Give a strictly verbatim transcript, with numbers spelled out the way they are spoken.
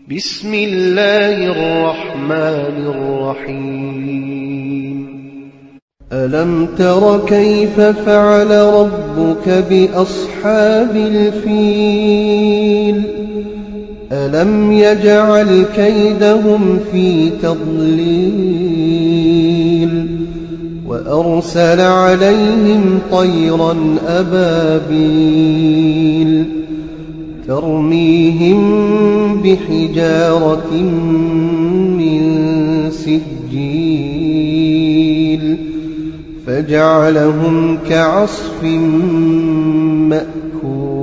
بسم الله الرحمن الرحيم ألم تر كيف فعل ربك بأصحاب الفيل ألم يجعل كيدهم في تضليل وأرسل عليهم طيرا أبابيل ترميهم بحجارة من سجيل فجعلهم كعصف مأكول